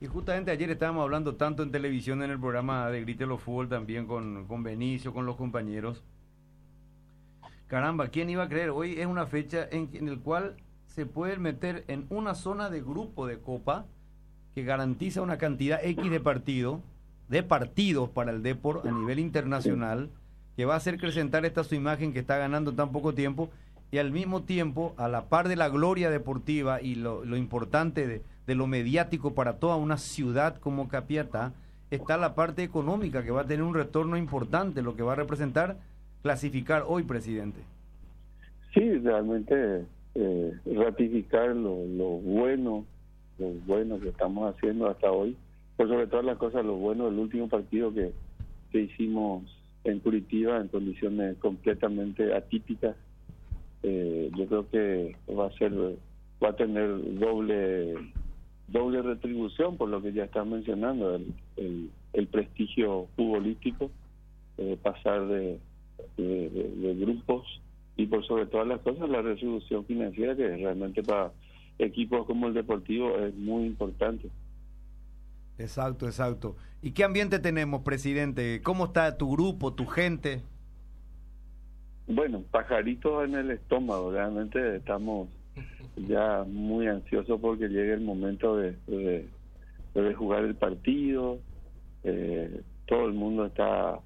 Y justamente ayer estábamos hablando tanto en televisión en el programa de Grítelo Fútbol también con Benicio, con los compañeros. Caramba, ¿quién iba a creer? Hoy es una fecha en el cual se puede meter en una zona de grupo de Copa que garantiza una cantidad X de partidos para el Depor a nivel internacional, que va a hacer acrecentar esta su imagen que está ganando tan poco tiempo, y al mismo tiempo, a la par de la gloria deportiva y lo importante de lo mediático para toda una ciudad como Capiatá, está la parte económica que va a tener un retorno importante, lo que va a representar clasificar hoy, presidente. Sí, realmente ratificar lo bueno que estamos haciendo hasta hoy, por sobre todas las cosas, lo bueno del último partido que hicimos en Curitiba en condiciones completamente atípicas. Yo creo que va a tener doble retribución por lo que ya estás mencionando, el prestigio futbolístico, pasar de grupos, y por sobre todas las cosas la resolución financiera, que realmente para equipos como el Deportivo es muy importante. Exacto. ¿Y qué ambiente tenemos, presidente? ¿Cómo está tu grupo, tu gente? Bueno, pajaritos en el estómago, realmente estamos ya muy ansiosos porque llegue el momento de jugar el partido. Todo el mundo está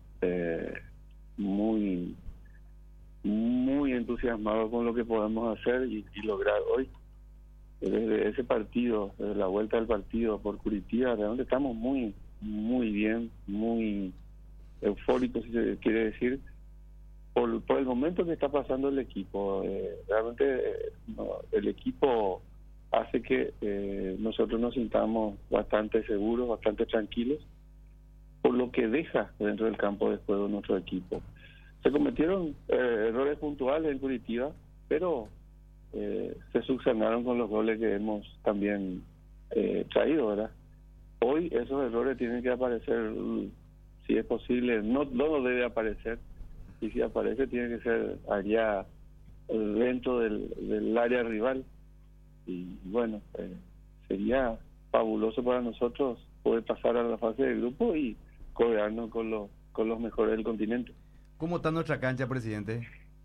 muy entusiasmado con lo que podemos hacer y lograr hoy. Desde ese partido, desde la vuelta del partido por Curitiba, realmente estamos muy bien, muy eufóricos, si se quiere decir, por el momento que está pasando el equipo. Realmente el equipo hace que nosotros nos sintamos bastante seguros, bastante tranquilos, por lo que deja dentro del campo de juego nuestro equipo. Se cometieron errores puntuales en Curitiba, pero se subsanaron con los goles que hemos también traído, ¿verdad? Hoy esos errores tienen que aparecer, si es posible, no debe aparecer, y si aparece tiene que ser allá dentro del área rival. Y bueno, sería fabuloso para nosotros poder pasar a la fase de grupo y codearnos con los mejores del continente. ¿Cómo está nuestra cancha, presidente?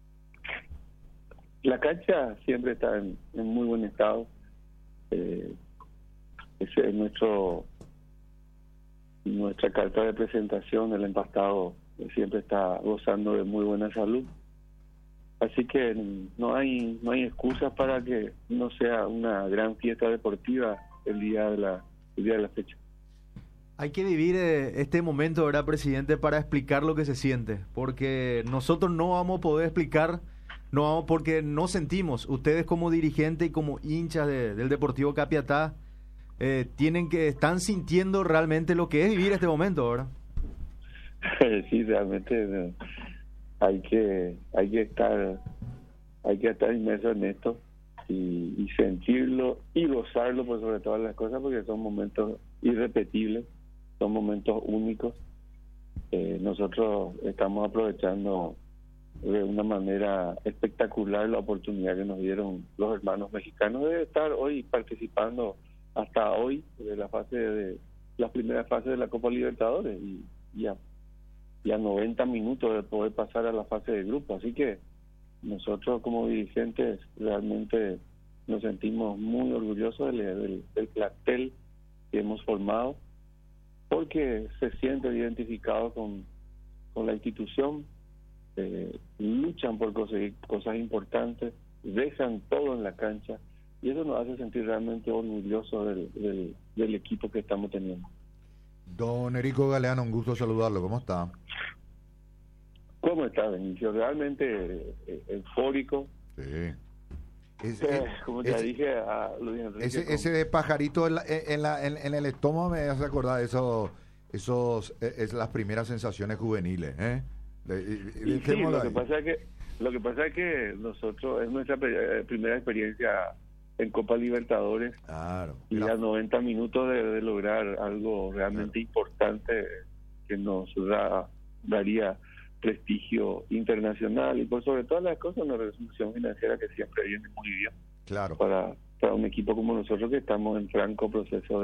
La cancha siempre está en muy buen estado. Ese es nuestra carta de presentación. El empastado siempre está gozando de muy buena salud. Así que no hay excusas para que no sea una gran fiesta deportiva el día de la fecha. Hay que vivir este momento, ¿verdad, presidente, para explicar lo que se siente? Porque nosotros no vamos a poder explicar, porque no sentimos. Ustedes como dirigentes y como hinchas del Deportivo Capiatá están sintiendo realmente lo que es vivir este momento, ¿verdad? Sí, realmente hay que estar inmerso en esto y sentirlo y gozarlo por sobre todas las cosas, porque son momentos irrepetibles, son momentos únicos. Nosotros estamos aprovechando de una manera espectacular la oportunidad que nos dieron los hermanos mexicanos de estar hoy participando hasta hoy de las primeras fases de la Copa Libertadores y a 90 minutos de poder pasar a la fase de grupo. Así que nosotros como dirigentes realmente nos sentimos muy orgullosos del plantel que hemos formado, porque se sienten identificados con la institución, luchan por conseguir cosas importantes, dejan todo en la cancha, y eso nos hace sentir realmente orgullosos del equipo que estamos teniendo. Don Erico Galeano, un gusto saludarlo. ¿Cómo está? ¿Cómo está, Benicio? Realmente eufórico. Sí. Como te dije a Luis Enrique. Ese de pajarito en el estómago me hace acordar de es las primeras sensaciones juveniles. Sí, lo que pasa es que nosotros es nuestra primera experiencia en Copa Libertadores. Claro. Y a 90 minutos de lograr algo realmente importante que nos daría prestigio internacional y por sobre todas las cosas una resolución financiera que siempre viene muy bien. Claro. Para un equipo como nosotros que estamos en franco proceso de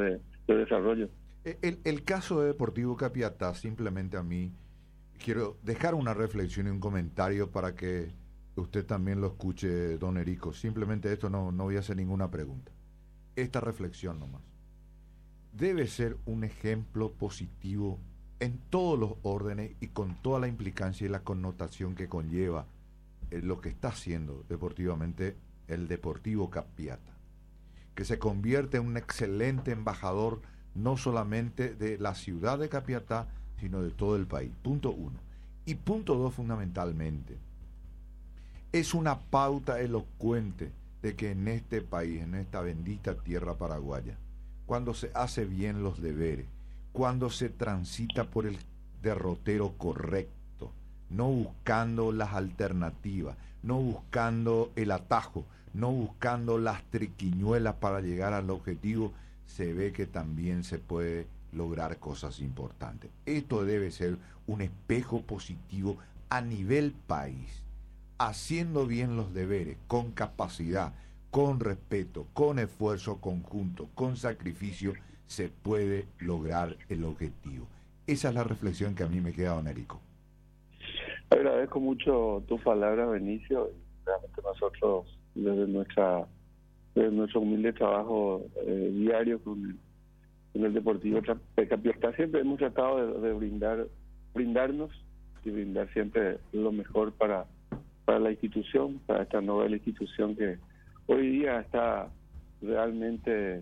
desarrollo. El caso de Deportivo Capiatá, simplemente a mí, quiero dejar una reflexión y un comentario para que usted también lo escuche, don Erico. Simplemente esto, no voy a hacer ninguna pregunta. Esta reflexión nomás. Debe ser un ejemplo positivo en todos los órdenes y con toda la implicancia y la connotación que conlleva lo que está haciendo deportivamente el Deportivo Capiatá, que se convierte en un excelente embajador no solamente de la ciudad de Capiatá, sino de todo el país. Punto 1. Y punto 2, fundamentalmente, es una pauta elocuente de que en este país, en esta bendita tierra paraguaya, cuando se hace bien los deberes, cuando se transita por el derrotero correcto, no buscando las alternativas, no buscando el atajo, no buscando las triquiñuelas para llegar al objetivo, se ve que también se puede lograr cosas importantes. Esto debe ser un espejo positivo a nivel país, haciendo bien los deberes, con capacidad, con respeto, con esfuerzo conjunto, con sacrificio, se puede lograr el objetivo. Esa es la reflexión que a mí me queda, don Erico. Agradezco mucho tus palabras, Benicio. Realmente nosotros, desde nuestro humilde trabajo diario con el Deportivo Capiatá, siempre hemos tratado de brindarnos y brindar siempre lo mejor para la institución, para esta novela institución que hoy día está realmente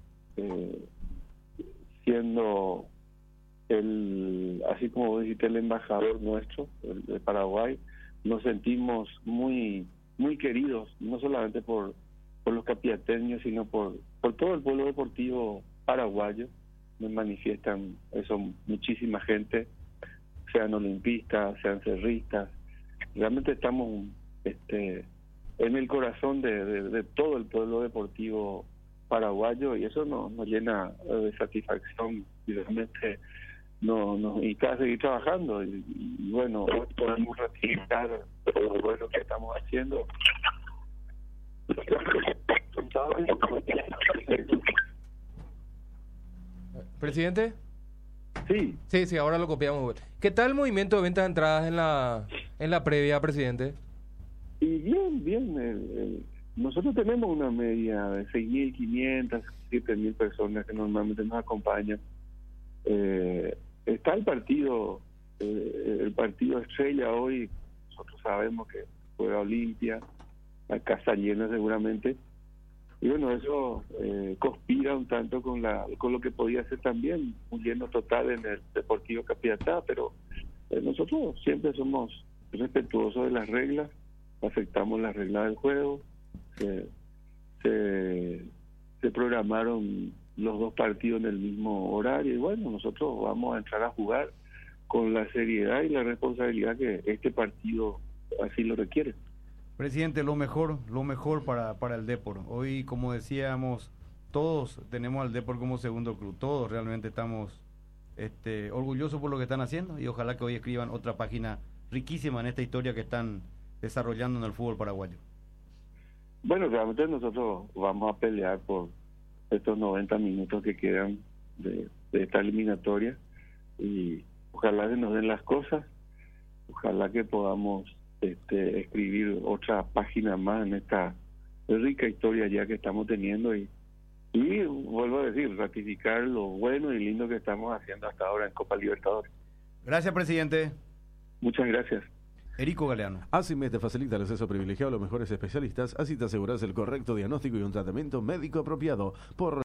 siendo así como dijiste, el embajador nuestro de Paraguay. Nos sentimos muy muy queridos, no solamente por los capiateños, sino por todo el pueblo deportivo paraguayo. Nos manifiestan eso muchísima gente, sean olimpistas, sean cerristas. Realmente estamos en el corazón de todo el pueblo deportivo paraguayo, y eso nos llena de satisfacción, y realmente y cada seguir trabajando y bueno, hoy podemos ratificar todo lo bueno que estamos haciendo. ¿Presidente? Sí. Sí, ahora lo copiamos. ¿Qué tal el movimiento de ventas de entradas en la previa, presidente? Y bien. Nosotros tenemos una media de 6.500, 7.000 personas que normalmente nos acompañan. Está el partido estrella hoy. Nosotros sabemos que juega Olimpia, la casa llena seguramente, y bueno, eso conspira un tanto con lo que podía ser también un lleno total en el Deportivo Capiatá, pero nosotros siempre somos respetuosos de las reglas, aceptamos las reglas del juego. Se programaron los dos partidos en el mismo horario, y bueno, nosotros vamos a entrar a jugar con la seriedad y la responsabilidad que este partido así lo requiere. Presidente, lo mejor para el Depor. Hoy, como decíamos, todos tenemos al Depor como segundo club, todos realmente estamos orgullosos por lo que están haciendo, y ojalá que hoy escriban otra página riquísima en esta historia que están desarrollando en el fútbol paraguayo. Bueno, realmente nosotros vamos a pelear por estos 90 minutos que quedan de esta eliminatoria, y ojalá que nos den las cosas, ojalá que podamos escribir otra página más en esta rica historia ya que estamos teniendo, y vuelvo a decir, ratificar lo bueno y lindo que estamos haciendo hasta ahora en Copa Libertadores. Gracias, presidente. Muchas gracias. Erico Galeano. ASIMED te facilita el acceso privilegiado a los mejores especialistas, así te aseguras el correcto diagnóstico y un tratamiento médico apropiado. Por